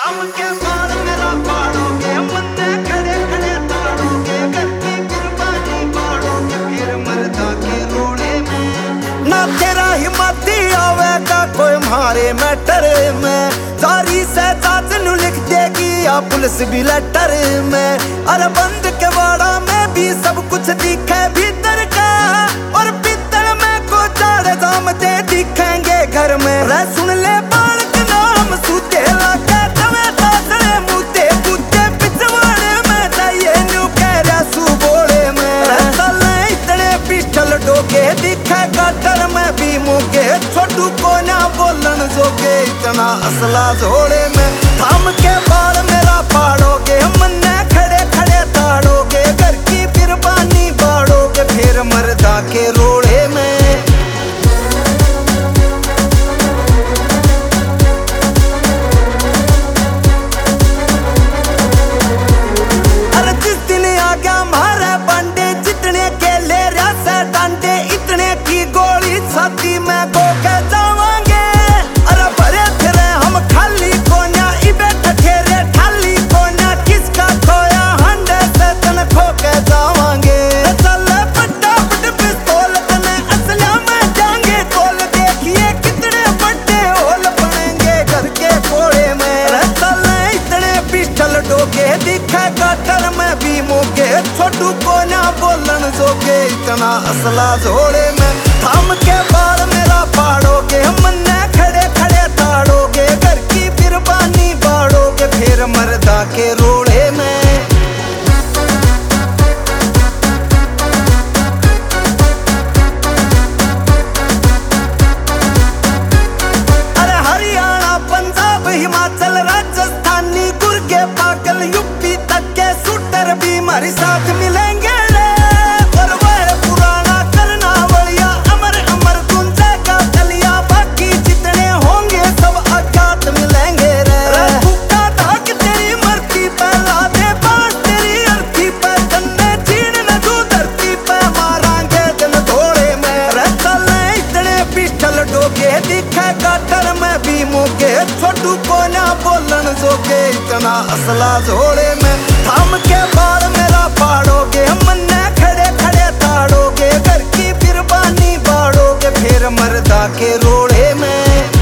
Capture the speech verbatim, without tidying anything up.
थाम के बाल मेरा पाड़ोगे, मुन्ने खड़े खड़े ताड़ोगे, घर की कुर्बानी बाड़ोगे, फिर मर्दा के रोड़े में ना तेरा हिम्मती आवेगा कोई मारे मैटर में। जारी से चाच नु लिख देगी या पुलिस भी लेटर में। अरे बंद के वाड़ा में भी सब कुछ दिखे भीतर का, और भीतर में को चाड़े जामते दिखेंगे घर में। रे सुन ले बाल के नाम सूते लाके तवे तासरे मुते कुत्ते पिछवाड़े में चाहिए न्यू कह रहा सू बोले में। रे साले इतने पिस्टल डोके दिखे कटर में भी मुके, छोटू को ना बोलन जोगे इतना असला जोड़े में। थाम के बाल मेरा पाड़ोगे, मन्ने खड़े खड़े ताड़ोगे, घर की कुर्बानी बाड़ोगे, फिर मर्दा के रोड़े में। अरे जिस दिन आ गया मारे बांडे, जितने के ले रहा से डांडे, इतने की गोली छाती में गो के जावांगे। अरे भरे फिरे हम खाली कोन्या इबे ठठेरे ठाली कोन्या, किसका खोया हंडे से तन खो के जावांगे। चले फटाफट पिस्तौल तने असलिया में जाएंगे तोल, देखिए कितने बड़े होल बनेंगे घर के कोड़े में। चले इतने पिस्टल डोके दिखे कटर में भी मुके, छोटू को ना बोलन जोगे इतना असला जोड़े में। थाम के बाल मेरा पाड़ोगे, मन्ने खड़े खड़े ताड़ोगे, घर की कुर्बानी बाड़ोगे, फिर मर्दा के रोड़े में। अरे हरियाणा पंजाब हिमाचल राजस्थानी गुर्गे पागल यूपी तक के शूटर भी हमारे साथ मिलेंगे रे। और वह पुराना करना वलिया अमर अमर गुंजेगा चलिया, बाकी जितने होंगे सब अज्ञात मिलेंगे रे। भूखा धाक तेरी मरती पे ला दे बांस तेरी अर्थी पे, जन्ने चीन न तू धरती पे मारांगे दिन थोड़े में। रे चले इतने पिस्टल डोके दिखे कटर में भी मुके, छोटू को ना बोलन जोगे इतना असला जोड़े में। थाम के बाल मेरा पाड़ोगे, मन्ने खड़े खड़े ताड़ोगे, घर की कुर्बानी बाड़ोगे, फिर मर्दा के रोड़े में।